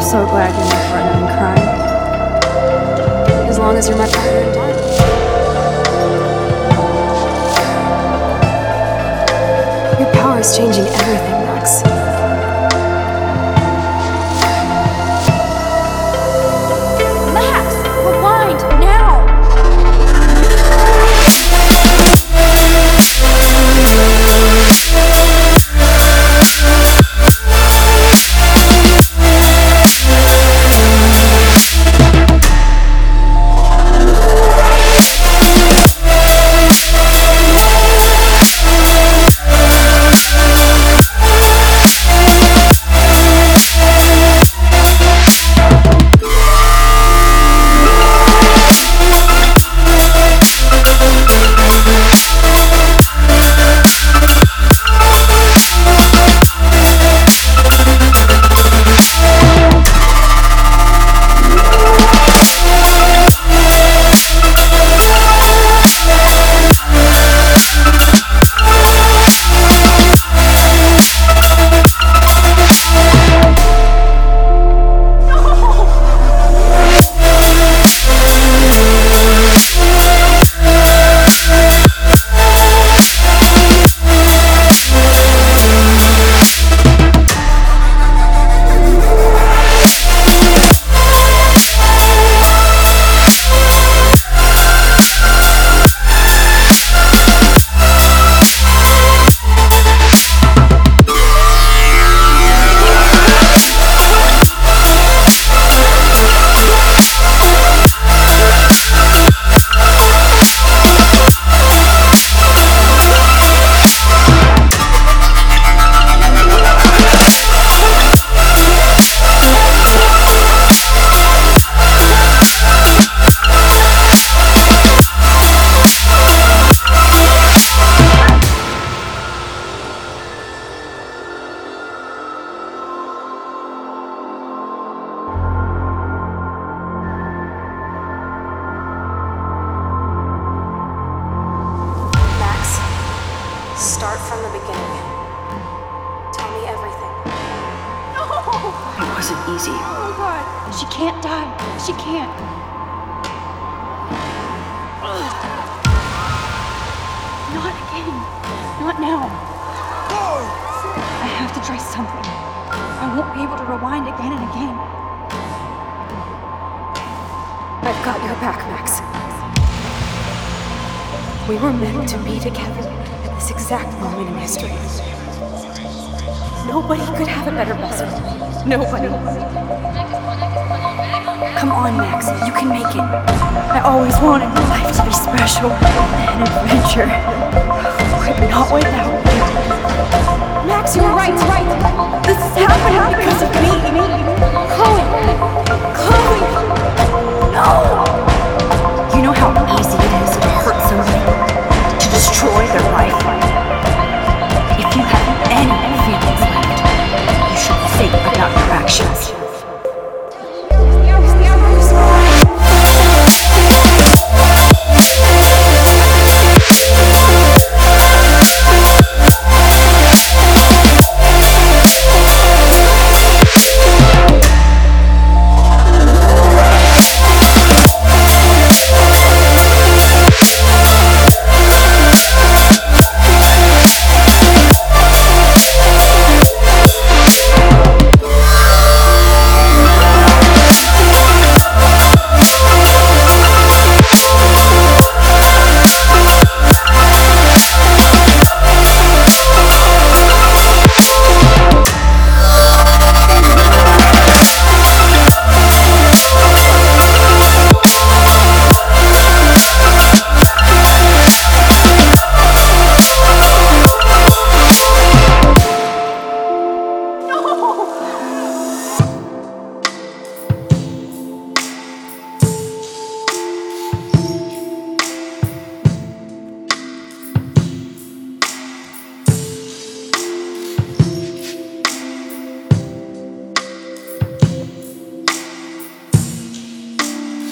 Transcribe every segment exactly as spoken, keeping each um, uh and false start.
so glad you're my partner in crime. As long as you're my partner in time. Your power is changing everything, Max. Max! Rewind! Now! Start from the beginning. Tell me everything. No! It wasn't easy. Oh God. She can't die. She can't. Ugh. Not again. Not now. I have to try something. I won't be able to rewind again and again. I've got your back, Max. We were meant to be together at this exact moment in history. Nobody could have a better vessel. Nobody. Come on, Max. You can make it. I always wanted my life to be special. An adventure. But not without you. Max, you're right. right. This is happening because of me. Chloe. Chloe. No. You know how easy it is to hurt somebody? To destroy their life? If you have any feelings left, you should think about your actions.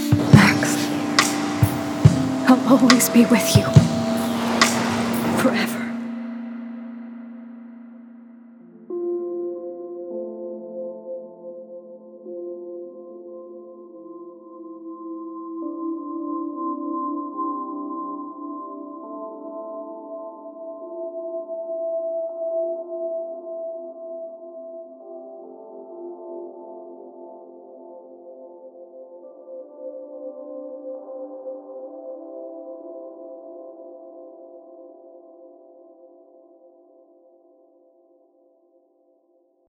I'll always be with you. Forever.